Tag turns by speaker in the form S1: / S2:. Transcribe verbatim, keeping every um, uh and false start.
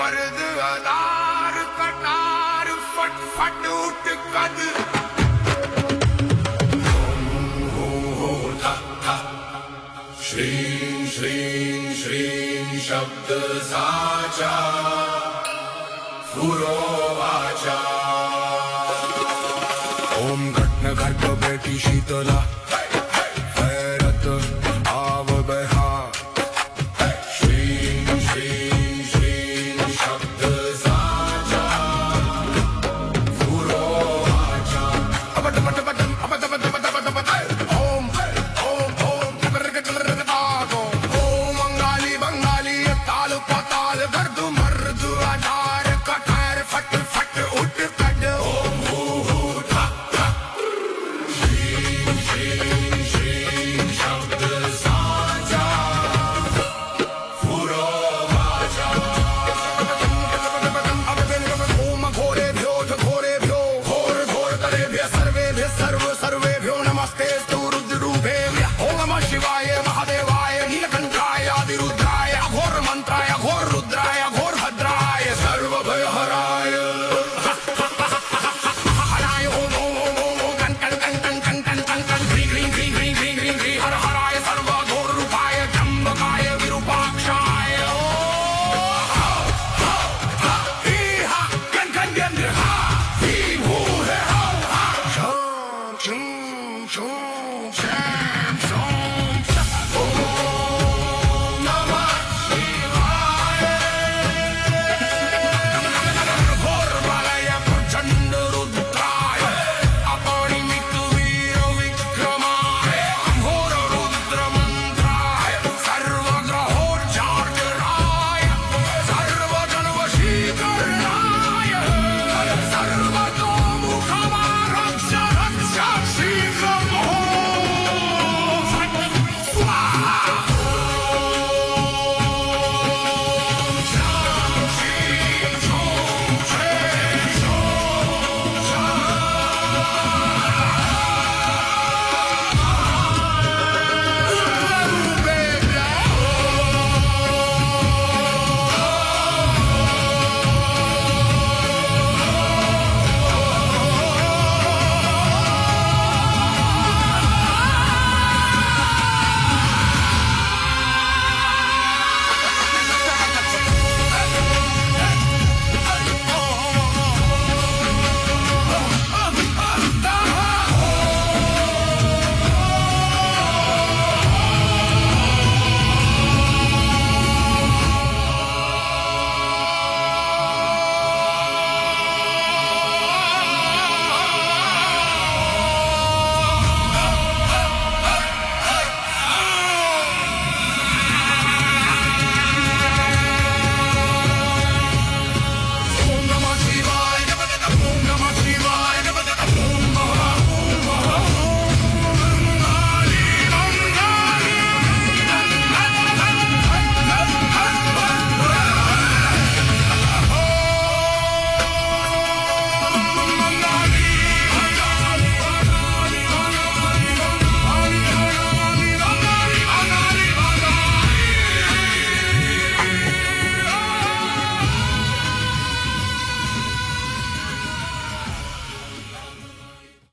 S1: मर्द अदार कटार फट फट उठ कद श्रीं श्रीं श्रीं शब्द साचा फुरो वाचा ओम घटन घट बैठी शीतला भैरत आव बहा श्रीं श्रीं श्रीं शब्द साचा फुरो वाचा अबट बट बट अबट बट बट बट बट ओम ओम ओम कमर कमर तागो ओम बंगाली बंगाली ताल पताल गर्द मर्द आधार कठार फट फट उठ कद ओम हू हू था था श्रीं श्रीं श्रीं शब्द साचा फुरो वाचा ओम घोरे भ्यो घोरे भ्यो घोर घोर तरेभ्य सर्वेभ्य सर्व सर्वेभ्यो नमस्ते स्तु रुद्ररूपेभ्य ओम नमः शिवाय महादेवाय नीलकंठाय आदिरुद्राय अघोर मंत्राय अघोर रुद्राय अघोर भद्राय सर्वभयहराय हराय ओम ओम ओम ओम ओम कं कं कं कं कं कं कं कं ह्रीं ह्रीं ह्रीं ह्रीं ह्रीं ह्रीं ह्रीं हर हराय सर्वघोर रूपाय त्र्यंबकाय विरूपाक्षाय ओम हा हा हा ही हा कं कं कं हा ही भू है हा हा शं शं शं